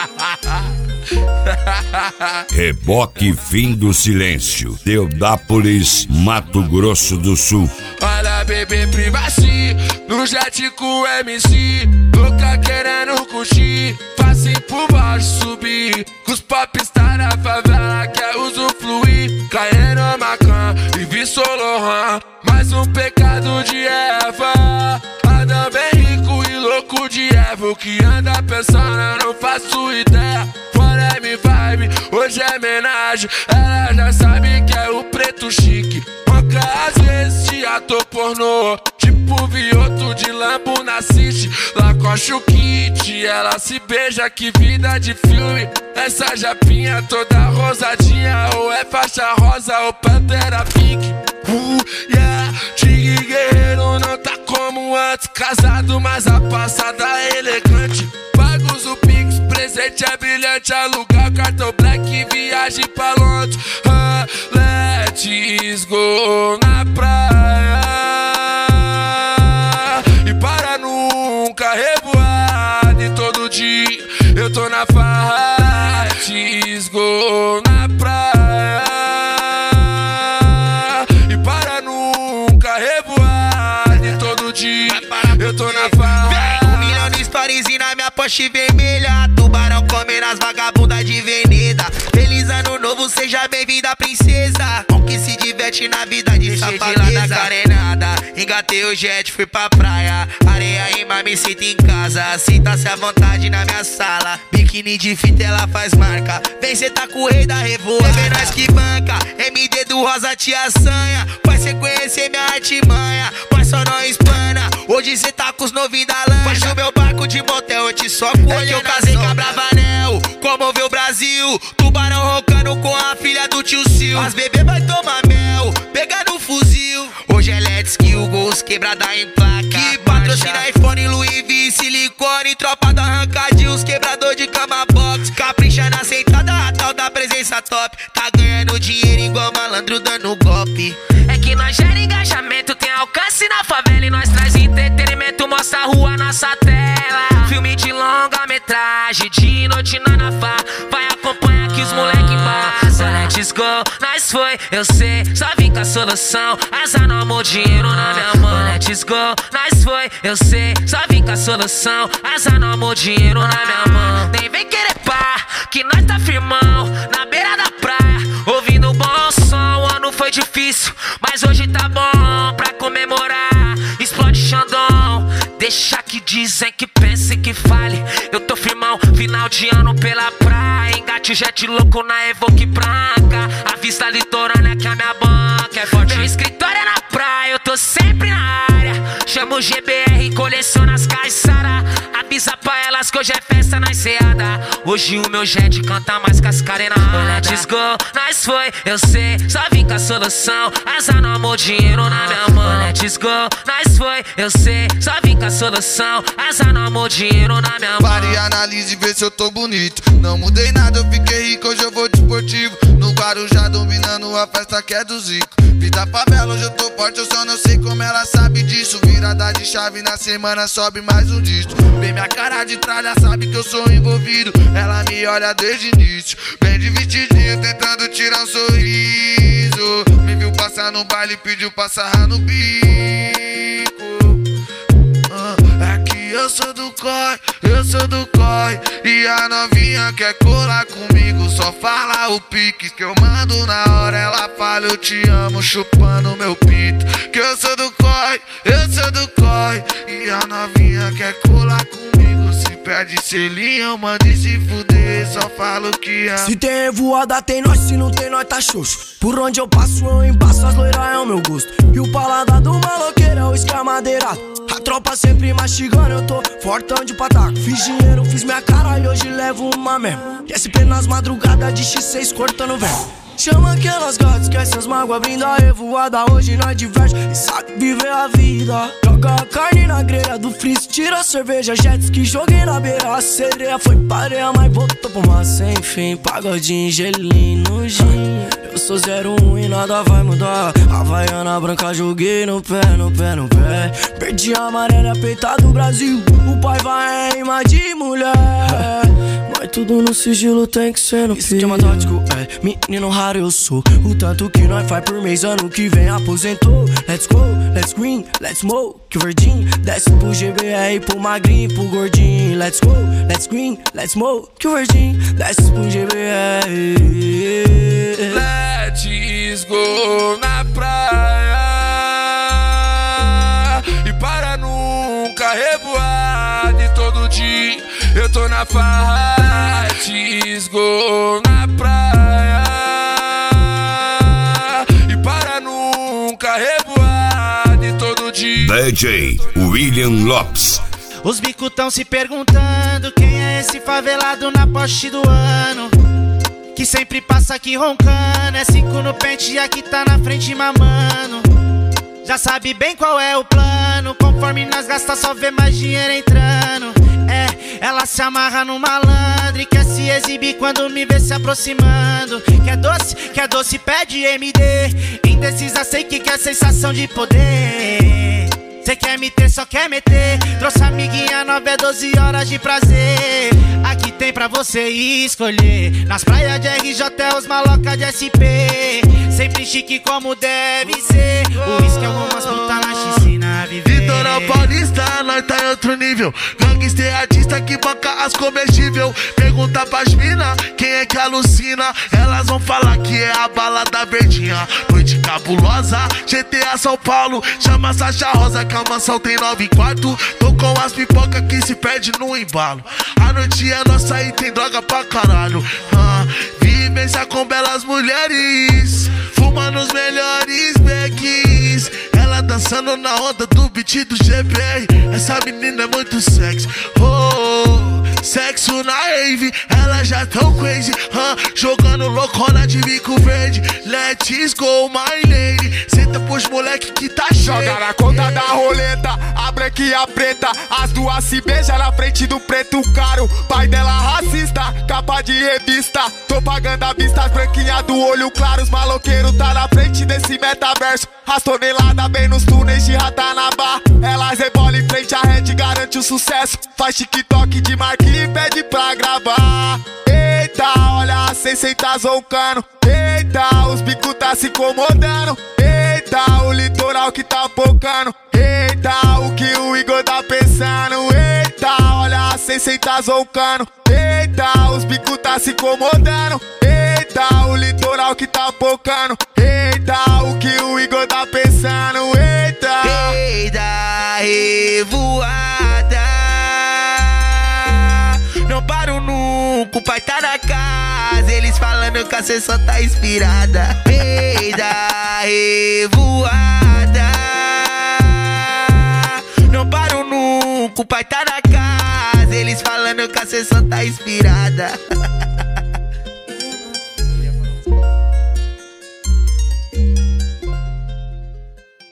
Reboque Fim do Silêncio, Teodápolis, Mato Grosso do Sul. Olha, bebê, privacy, no jet com MC, louca querendo curtir, facinho por baixo subir, com os popstar na favela quer usufruir, caindo macan e vi Solohan, mais um pecado de Eva. Adam bem rico e louco de Eva, o que anda pensando eu não faço ideia. Fora me vibe, hoje é homenagem, ela já sabe que é o preto chique. Manca às vezes de ator pornô, tipo Vioto de Lambo na City. Lacoste o kit, ela se beija, que vida de filme. Essa japinha toda rosadinha, ou é faixa rosa ou pantera pink. Yeah, Tigre guerreiro não tá como antes, casado mas a passada é elegante. Pagos o Pix, presente é brilhante, alugar cartão black, viagem pra Londres. Let's go na praia e para nunca revoar. E todo dia eu tô na farra. Let's go na praia e para nunca revoar. E todo dia eu tô na farra. 1 milhão de stories e na minha Porsche vermelha, tubarão comendo as vagabundas de Veneza. Feliz ano novo, seja bem-vinda, princesa. Com que se diverte na vida de safadeza. Da carenada, engatei o jet, fui pra praia. Areia e me sinto em casa. Sinta-se à vontade na minha sala. Biquíni de fita, ela faz marca. Vem, cê tá com o rei da revoada. Vem nós que banca, MD do Rosa te assanha. Vai cê conhecer minha artimanha, mas só não espana. Hoje cê tá com os novinhos da lancha. Faz o meu barco de motel, eu te soco. É que eu casei com a Bravanel, comoveu o Brasil. Tubarão roncando com a filha do tio Sil. As bebê vai tomar mel, pegar no fuzil. Hoje é Let's Kill, gols quebrada em placa. Que patrocina iPhone, Louis V, silicone. Tropa do arrancadinho, os quebrador de cama box. Capricha na sentada, a tal da presença top. Tá ganhando dinheiro igual malandro dando golpe. É que nós gera engajamento, tem alcance na favela. E nós traz entretenimento, mostra a rua, nossa tela. Filme de longa metragem, de noite na Fá. Vai acompanhar que os moleque passa. Let's go, nós foi, eu sei, só vim com a solução. Azar no amor, dinheiro na minha mão. Let's go, nós foi, eu sei, só vim com a solução. Azar no amor, dinheiro na minha mão. Nem vem querer pá, que nós tá firmão na beira da praia, ouvindo um bom som. O ano foi difícil, mas hoje tá bom pra comemorar. Explode Xandão, deixa que dizem, que pensem, que fale. Eu tô firmão, final de ano pela praia. Engate o jet louco na Evoque branca. A vista litorânea que a minha banca é forte. Meu escritório é na praia, eu tô sempre na área. Chamo o GBR, coleciona as Caissara. Avisa pra elas que hoje é festa na enseada. Hoje o meu jet canta mais que as carenadas. Let's go, nós foi, eu sei, só vim com a solução. Azar no amor, dinheiro na minha mão. Let's go, nós foi, eu sei, só vim com a solução. Azar no amor, dinheiro na minha mão. Pare e analise e vê se eu tô bonito. Não mudei nada, eu fiquei rico, hoje eu vou de esportivo. No Guarujá dominando a festa que é do Zico. Vida favela, hoje eu tô forte, eu só não sei como ela sabe disso. Virada de chave na semana, sobe mais um disco. Vem minha cara de tralha, sabe que eu sou envolvido. Ela me olha desde o início, bem de vestidinho, tentando tirar um sorriso. Me viu passar no baile, pediu pra sarrar no bico. É que eu sou do corre, eu sou do corre. E a novinha quer colar comigo, só fala o pique que eu mando na hora. Ela fala eu te amo, chupando meu pinto. Que eu sou do corre, eu sou do corre. E a novinha quer colar comigo, se perde selinho, eu mando e se fuder, só falo que amo. Se tem revoada tem nós, se não tem nós tá xoxo. Por onde eu passo eu embaço, as loiras é o meu gosto. E o paladar do maloqueiro é o escamadeirado. A tropa sempre mastigando, eu tô fortão de pataco. Fiz dinheiro, fiz minha cara e hoje levo uma mesmo. SP nas madrugadas de X6 cortando velho. Chama aquelas gatas, esquece as mágoas, brinda a revoada. Hoje nós diverte e sabe viver a vida. Joga a carne na grelha do freeze, tira a cerveja, jets que joguei na beira. A sereia foi pareia, mas voltou pro mar sem fim. Pagodinho, gelinho no gin. Eu sou 01 e nada vai mudar. Havaiana branca joguei no pé, no pé, no pé. Perdi a amarela, peita do Brasil. O pai vai em rima de mulher. Mas tudo no sigilo, tem que ser no esquema tático, menino raro eu sou. O tanto que nós faz por mês, ano que vem aposentou. Let's go, let's green, let's smoke, que verdinho. Desce pro GBR, pro magrinho, pro gordinho. Let's go, let's green, let's smoke, que verdinho. Desce pro GBR. Let's go na praia e para nunca reboar. De todo dia eu tô na farra. Let's go na praia e para nunca reboar. De todo dia. DJ William Lopes. Os bicos tão se perguntando quem é esse favelado na Porsche do ano, que sempre passa aqui roncando. É 5 no pente e aqui tá na frente mamando. Já sabe bem qual é o plano. Conforme nós gasta só vê mais dinheiro entrando. Ela se amarra no malandro e quer se exibir quando me vê se aproximando. Quer doce, pede MD. Indecisa, sei que quer sensação de poder. Cê quer me ter, só quer meter. Trouxe amiguinha nova, é 12 horas de prazer. Aqui tem pra você escolher. Nas praias de RJ é os maloca de SP. Sempre chique como deve ser. O uísque é umas puta na piscina viver. Litoral Paulista, nós tá em outro nível. Gangster artista que banca as comestível. Pergunta pras mina, quem é que alucina? Elas vão falar que é a balada verdinha. Noite cabulosa, GTA São Paulo. Chama Sacha Rosa que a mansão tem 9 quartos. Tô com as pipoca que se perde no embalo. A noite é nossa e tem droga pra caralho. Vivência com belas mulheres, fumando os melhores becks. Ela dançando na onda do beat do GBR. Essa menina é muito sexy. Sexo na rave, ela já tão crazy. Jogando loucona de bico verde. Let's go, my lady. Senta pros moleque que tá cheio. Joga na conta da roleta, a branca e a preta. As duas se beijam na frente do preto caro. Pai dela racista, capa de revista. Tô pagando a vista, as branquinhas do olho claro. Os maloqueiros tá na frente desse metaverso. As toneladas bem nos túneis de Ratanabá. Elas rebolam em frente, a Red garante o sucesso. Faz TikTok de marca e pede pra gravar. Eita, olha a 600 zoncando. Eita, os bicos tá se incomodando. Eita, o litoral que tá focando. Eita, o que o Igor tá pensando. Eita, olha a 600 zoncando. Eita, os bicos tá se incomodando. Eita, o litoral que tá focando. Eita, o que o Igor tá pensando. Eita, eita, revoada. Não paro nunca, o pai tá na casa. Eles falando que a sessão tá inspirada. Eita, revoada. Não paro nunca, o pai tá na casa. Eles falando que a sessão tá inspirada.